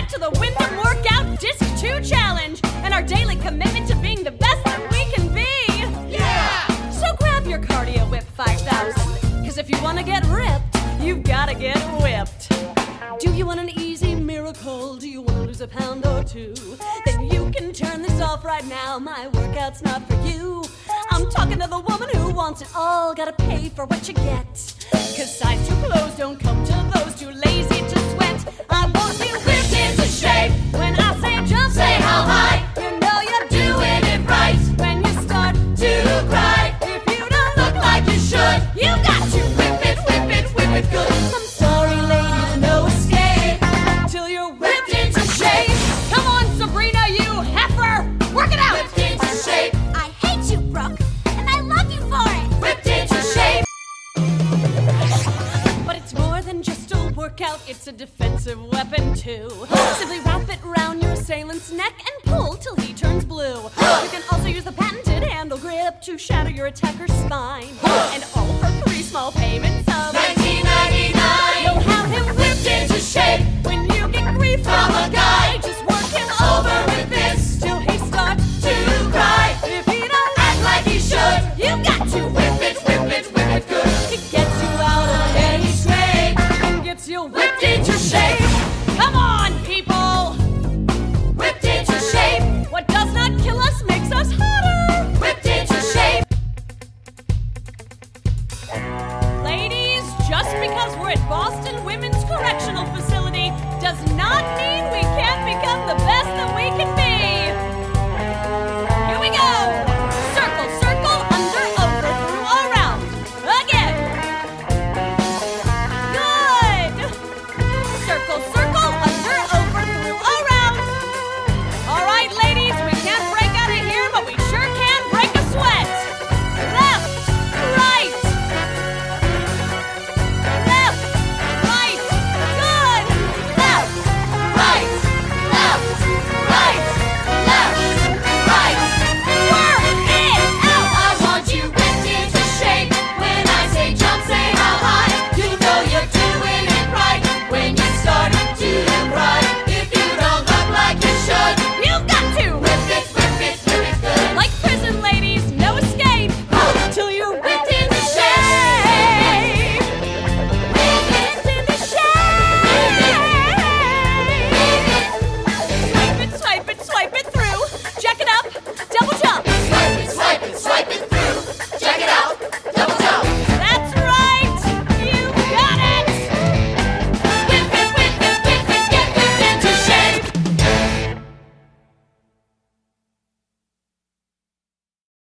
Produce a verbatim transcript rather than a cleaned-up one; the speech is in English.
back to the Wyndham Workout Disc two Challenge and our daily commitment to being the best that we can be. Yeah! So grab your Cardio Whip five thousand, because if you want to get ripped, you've got to get whipped. Do you want an easy miracle? Do you want to lose a pound or two? Then you can turn this off right now. My workout's not for you. I'm talking to the woman who wants it all. Gotta pay for what you get. Cause size two clothes don't come to those too lazy to sweat. I want you whipped into shape. When I say jump, say how high. You know you're doing it right. When you start to cry, if you don't look like you should, you got to whip it, whip it, whip it good. I'm sorry, ladies, no escape till you're whipped into shape. Come on, Sabrina, you heifer, work it out. Whipped into shape. I hate you, Brooke, and I love you for it. Whipped into shape. But it's more than just a workout, it's a defensive weapon too. Simply wrap it around your assailant's neck and pull till he turns blue. You can also use the patented handle grip to shatter your attacker's spine. And all for three small payments of nineteen ninety-nine. You'll have him whipped into shape when you get grief from a guy. Just work him over with this till he starts to cry. If he don't Act like he should. you got to Whip it, whip it, whip it good. It gets you out of any scrape and gets you whipped into shape. Come on, people! Whipped into shape. What does not kill us makes us hotter. Whipped into shape. Ladies, just because we're at Boston Women's Correctional Facility does not mean